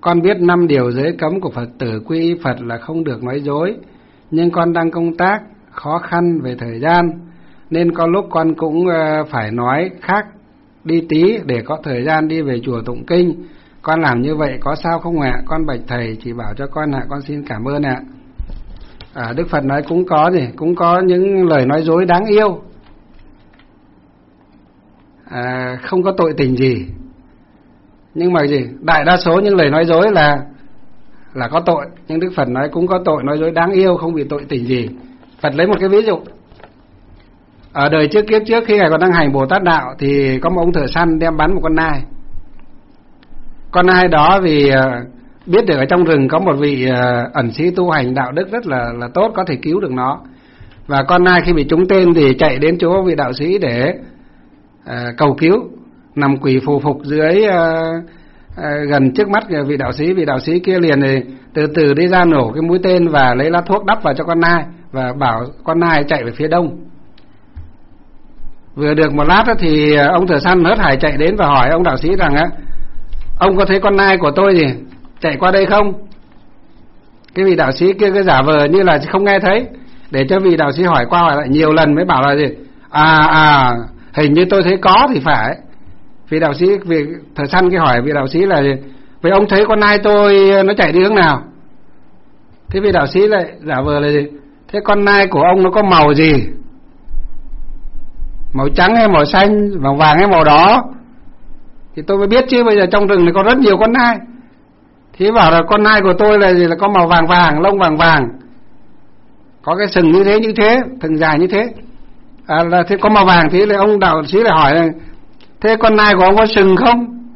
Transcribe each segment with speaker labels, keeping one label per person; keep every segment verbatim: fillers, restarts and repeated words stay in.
Speaker 1: con biết năm điều giới cấm của Phật tử quy y Phật là không được nói dối, nhưng con đang công tác khó khăn về thời gian, nên có lúc con cũng phải nói khác đi tí để có thời gian đi về chùa tụng kinh. Con làm như vậy có sao không ạ? Con bạch thầy chỉ bảo cho con ạ, con xin cảm ơn ạ. À, Đức Phật nói cũng có gì, cũng có những lời nói dối đáng yêu, à, không có tội tình gì. Nhưng mà gì, đại đa số những lời nói dối là là có tội, nhưng Đức Phật nói cũng có tội nói dối đáng yêu, không bị tội tình gì. Phật lấy một cái ví dụ. Ở đời trước kiếp trước, khi Ngài còn đang hành Bồ Tát đạo, thì có một ông thợ săn đem bắn một con nai. Con nai đó vì biết được ở trong rừng có một vị ẩn sĩ tu hành đạo đức rất là là tốt, có thể cứu được nó. Và con nai khi bị trúng tên thì chạy đến chỗ vị đạo sĩ để uh, cầu cứu, nằm quỳ phù phục dưới uh, uh, gần trước mắt vị đạo sĩ. Vị đạo sĩ kia liền thì từ từ đi ra nổ cái mũi tên và lấy lá thuốc đắp vào cho con nai và bảo con nai chạy về phía đông. Vừa được một lát thì ông thợ săn hớt hải chạy đến và hỏi ông đạo sĩ rằng á, ông có thấy con nai của tôi gì chạy qua đây không? Cái vị đạo sĩ kia cứ giả vờ như là không nghe thấy, để cho vị đạo sĩ hỏi qua hỏi lại nhiều lần mới bảo là gì, à à hình như tôi thấy có thì phải. Vị đạo sĩ, vị thợ săn kia hỏi vị đạo sĩ là gì, vậy ông thấy con nai tôi nó chạy đi hướng nào? Thế vị đạo sĩ lại giả vờ là gì, thế con nai của ông nó có màu gì? Màu trắng hay màu xanh, màu vàng hay màu đỏ? Thì tôi mới biết chứ, bây giờ trong rừng này có rất nhiều con nai. Thì bảo là con nai của tôi là gì, là có màu vàng vàng, lông vàng vàng, có cái sừng như thế như thế, thừng dài như thế. À, là thế có màu vàng. Thì là ông đạo sĩ lại hỏi là thế con nai của ông có sừng không?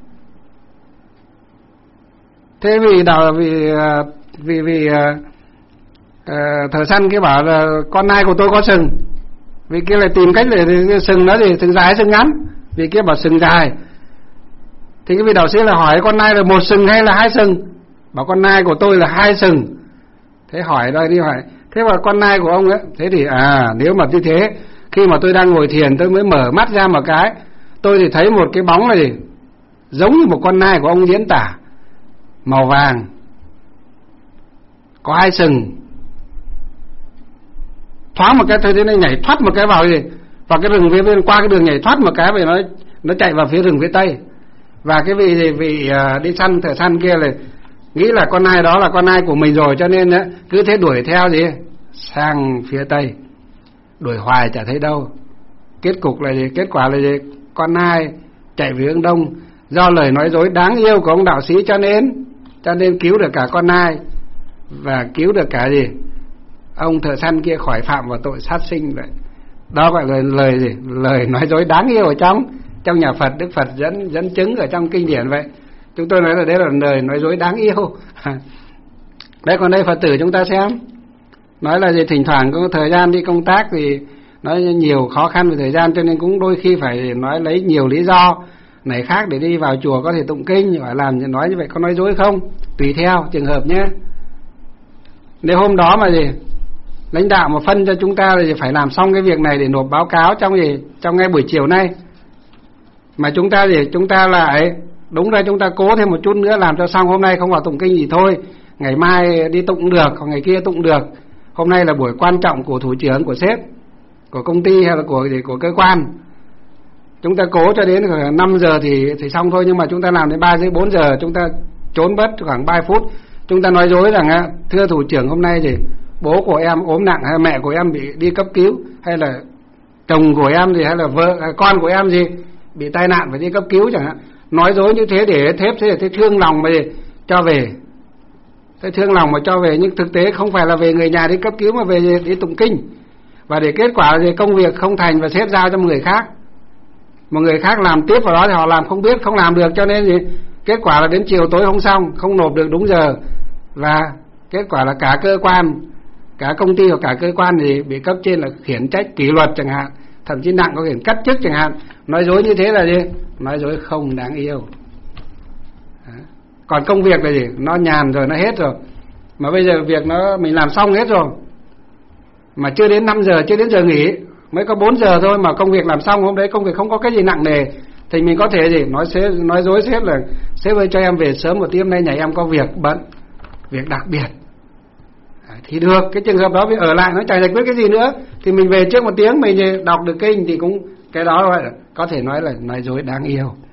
Speaker 1: Thế vì đạo vì vì vì uh, uh, thợ săn kia bảo là con nai của tôi có sừng. Vì kia lại tìm cách để sừng nó thì sừng dài hay sừng ngắn? Vì kia bảo sừng dài. Thì cái vị đạo sĩ là hỏi con nai là một sừng hay là hai sừng? Bảo con nai của tôi là hai sừng. Thế hỏi đây đi hỏi, thế mà con nai của ông ấy, thế thì à nếu mà như thế, khi mà tôi đang ngồi thiền tôi mới mở mắt ra một cái, tôi thì thấy một cái bóng này giống như một con nai của ông diễn tả, màu vàng, có hai sừng. Thoáng một cái thôi thế này nhảy thoát một cái vào gì, vào cái rừng phía bên, qua cái đường nhảy thoát một cái về nó nó chạy vào phía rừng phía tây. Và cái vị vị uh, đi săn thợ săn kia là nghĩ là con nai đó là con nai của mình rồi, cho nên uh, cứ thế đuổi theo gì sang phía tây, đuổi hoài chả thấy đâu. Kết cục là gì? Kết quả là gì? Con nai chạy về hướng đông. Do lời nói dối đáng yêu của ông đạo sĩ cho nên cho nên cứu được cả con nai và cứu được cả gì ông thợ săn kia khỏi phạm vào tội sát sinh vậy. Đó gọi là lời gì? Lời nói dối đáng yêu ở trong trong nhà Phật. Đức Phật dẫn dẫn chứng ở trong kinh điển vậy. Chúng tôi nói là đấy là lời nói dối đáng yêu. Đấy, còn đây Phật tử chúng ta xem, nói là gì, thỉnh thoảng có thời gian đi công tác thì nói nhiều khó khăn về thời gian, cho nên cũng đôi khi phải nói lấy nhiều lý do này khác để đi vào chùa có thể tụng kinh. Phải làm nói như vậy có nói dối không? Tùy theo trường hợp nhé. Nếu hôm đó mà gì lãnh đạo mà phân cho chúng ta thì phải làm xong cái việc này để nộp báo cáo trong gì trong ngay buổi chiều nay, mà chúng ta gì chúng ta lại đúng ra chúng ta cố thêm một chút nữa làm cho xong, hôm nay không vào tụng kinh gì thôi, ngày mai đi tụng được, hoặc ngày kia tụng được. Hôm nay là buổi quan trọng của thủ trưởng, của sếp, của công ty hay là của gì, của cơ quan. Chúng ta cố cho đến khoảng năm giờ thì thì xong thôi, nhưng mà chúng ta làm đến ba rưỡi bốn giờ, chúng ta trốn bất khoảng ba phút, chúng ta nói dối rằng thưa thủ trưởng hôm nay thì bố của em ốm nặng, hay mẹ của em bị đi cấp cứu, hay là chồng của em gì, hay là vợ con của em gì bị tai nạn phải đi cấp cứu chẳng hạn. Nói dối như thế để thép thế thế thương lòng mà cho về, thế thương lòng mà cho về, nhưng thực tế không phải là về người nhà đi cấp cứu mà về đi tụng kinh. Và để kết quả thì công việc không thành và sếp giao cho một người khác, một người khác làm tiếp vào đó thì họ làm không biết, không làm được, cho nên gì kết quả là đến chiều tối không xong, không nộp được đúng giờ, và kết quả là cả cơ quan, cả công ty hoặc cả cơ quan thì bị cấp trên là khiển trách kỷ luật chẳng hạn, thậm chí nặng có khiển cắt chức chẳng hạn. Nói dối như thế là gì? Nói dối không đáng yêu. Còn công việc là gì? Nó nhàn rồi, nó hết rồi, mà bây giờ việc nó mình làm xong hết rồi, mà chưa đến năm giờ, chưa đến giờ nghỉ, mới có bốn giờ thôi mà công việc làm xong, hôm đấy công việc không có cái gì nặng nề, thì mình có thể gì nói sếp, nói dối sếp là sếp ơi cho em về sớm một tí, hôm nay nhà em có việc bận, việc đặc biệt. Thì được, cái trường hợp đó mình ở lại nó chẳng giải quyết cái gì nữa, thì mình về trước một tiếng mình đọc được kinh thì cũng cái đó gọi là có thể nói là nói dối đáng yêu.